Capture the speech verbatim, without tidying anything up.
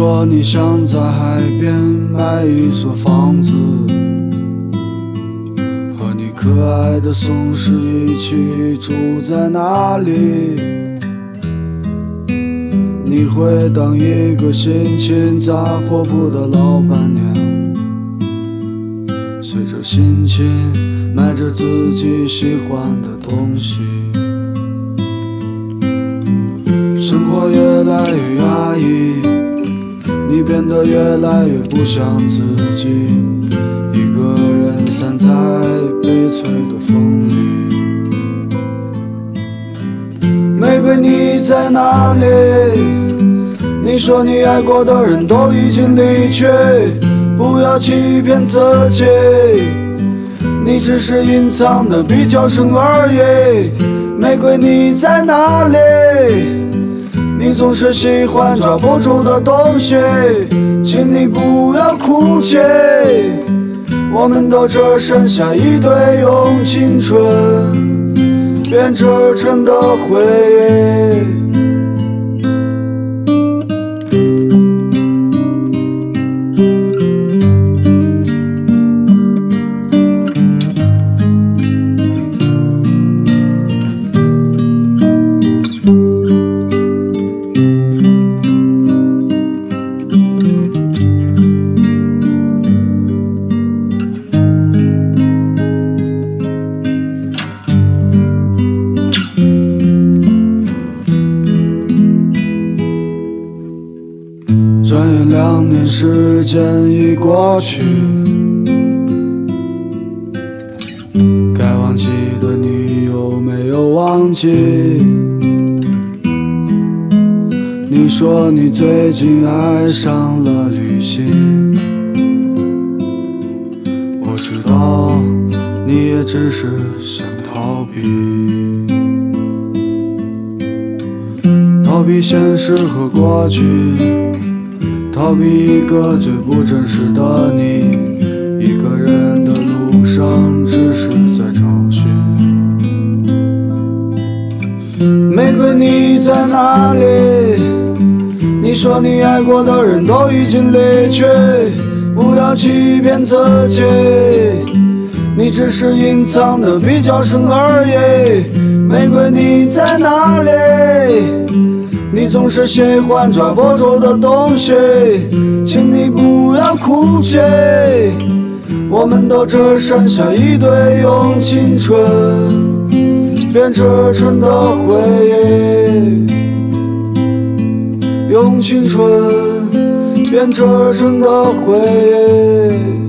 说你想在海边买一所房子，和你可爱的松狮一起住在那里。你会当一个心情杂货铺的老板娘，随着心情买着自己喜欢的东西。生活越来越压抑，你变得越来越不像自己，一个人散在悲催的风里。玫瑰你在哪里？你说你爱过的人都已经离去，不要欺骗自己，你只是隐藏的比较深而已。玫瑰你在哪里？你总是喜欢抓不住的东西，请你不要哭泣，我们都只剩下一堆用青春编织成的回忆。转眼两年时间已过去，该忘记的你有没有忘记？你说你最近爱上了旅行，我知道你也只是想逃避，逃避现实和过去，逃避一个最不真实的你，一个人的路上只是在找寻。玫瑰你在哪里？你说你爱过的人都已经离去，不要欺骗自己，你只是隐藏的比较深而已。玫瑰你在哪里？你总是喜欢抓不住的东西，请你不要哭泣，我们都只剩下一堆用青春编织成的回忆，用青春编织成的回忆。